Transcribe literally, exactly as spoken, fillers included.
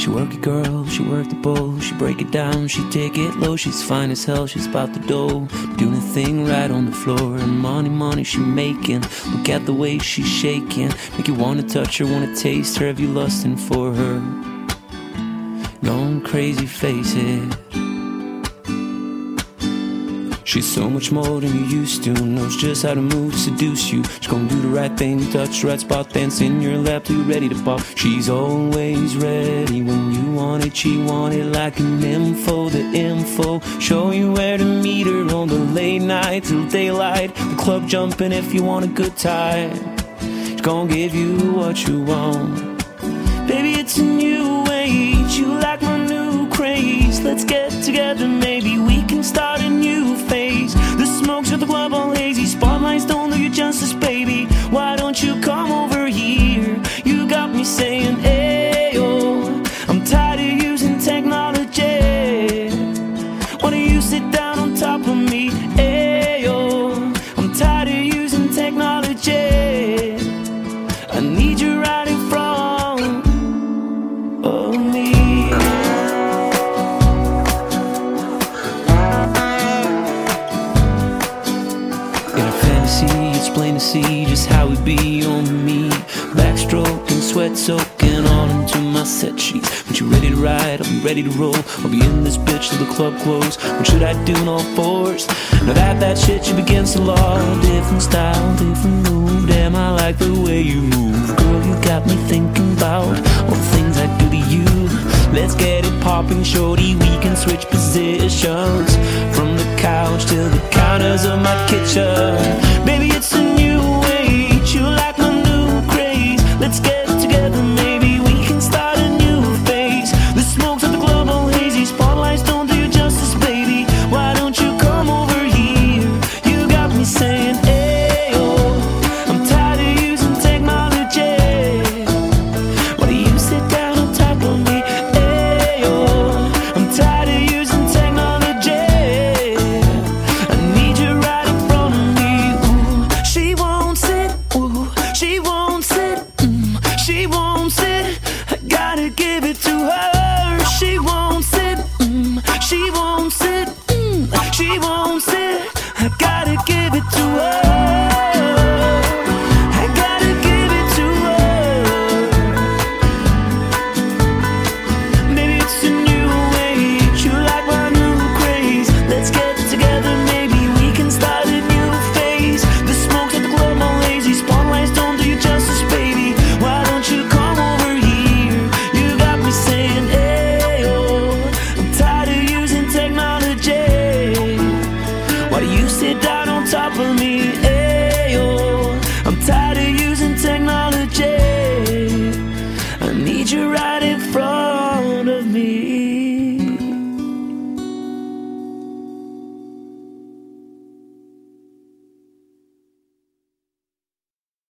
She work it, girl, she work the bowl. She break it down, she take it low. She's fine as hell, she's about the dough, doing a thing right on the floor. And money, money she making. Look at the way she's shaking, make you wanna touch her, wanna taste her. Have you lusting for her? Going crazy, face it. She's so much more than you used to. Knows just how to move to seduce you. She's gonna do the right thing, touch the right spot, dance in your lap till you're ready to pop. She's always ready when you want it. She want it like an info, the info. Show you where to meet her on the late night till daylight. The club jumping if you want a good time. She's gonna give you what you want. Baby, it's a new age. You like my new craze. Let's get together, maybe we can start a new phase. The smokes at the club all hazy, spotlights don't do you justice, baby. Why don't you come over here? You got me saying, ayo, I'm tired of using technology. Why don't you sit down on top of me? Ayo, I'm tired of using technology. I need you right in front of me. It's plain to see just how we be on me. Backstroking, sweat soaking all into my set sheets. When you're ready to ride, I'll be ready to roll. I'll be in this bitch till the club close. What should I do in all fours? Now that that shit you begins to law. Different style, different move. Damn, I like the way you move. Girl, you got me thinking about all the things I do to you. Let's get it popping, shorty. We can switch positions from the couch to the counters of my kitchen. Baby, it's a new age. You like my new craze. Let's get together, maybe we can start a new phase. The smokes at the club all hazy, spotlights don't do you justice, baby. Why don't you come over here? You got me saying, ayo, I'm tired of using technology. Why do you sit down on top of me? Ayo, I'm tired of using technology. I need you right in front of me. Ooh, she won't sit, ooh, she won't sit, mm, she won't sit. I gotta give it to her. She won't sit, mm, she won't sit, mm, she won't sit. I gotta give it to her.